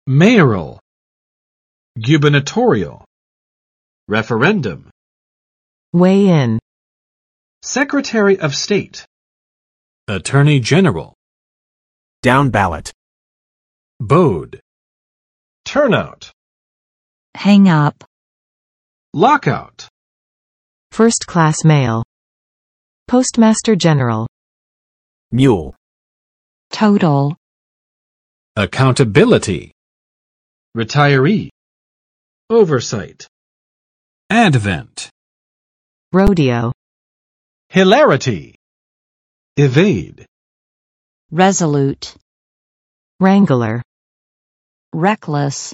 mayoral, gubernatorial, referendum, weigh in, secretary of state, attorney general, down ballot, bode, turnout, hang up, lockout, first-class mail, postmaster general, mule, total, accountability, retiree, oversight, advent, rodeo, hilarity, evade, resolute, wrangler, reckless,